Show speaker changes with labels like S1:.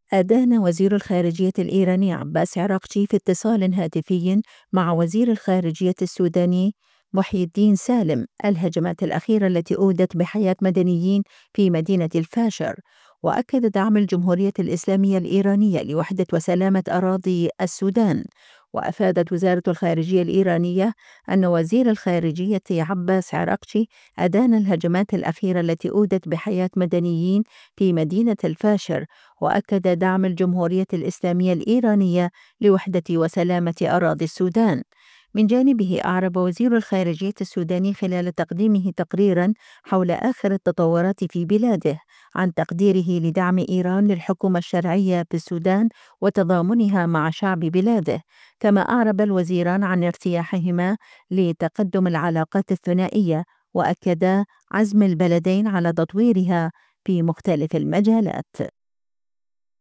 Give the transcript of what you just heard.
S1: أدان وزير الخارجية الإيراني عباس عراقچي في اتصال هاتفي مع وزير الخارجية السوداني محي الدين سالم الهجمات الأخيرة التي أودت بحياة مدنيين في مدينة الفاشر، وأكد دعم الجمهورية الإسلامية الإيرانية لوحدة وسلامة أراضي السودان. وأفادت وزارة الخارجية الإيرانية أن وزير الخارجية عباس عراقچي أدان الهجمات الأخيرة التي أودت بحياة مدنيين في مدينة الفاشر، وأكد دعم الجمهورية الإسلامية الإيرانية لوحدة وسلامة أراضي السودان. من جانبه أعرب وزير الخارجية السوداني خلال تقديمه تقريرا حول آخر التطورات في بلاده عن تقديره لدعم إيران للحكومة الشرعية في السودان وتضامنها مع شعب بلاده، كما أعرب الوزيران عن ارتياحهما لتقدم العلاقات الثنائية، وأكدا عزم البلدين على تطويرها في مختلف المجالات.